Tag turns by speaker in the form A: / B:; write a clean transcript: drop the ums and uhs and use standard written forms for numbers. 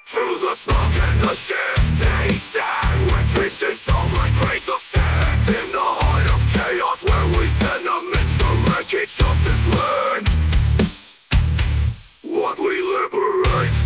A: Through the smoke and the shifting sand, when trees dissolve like grains of sand. In the heart of chaos where we stand amidst the wreckage of this land. What we liberate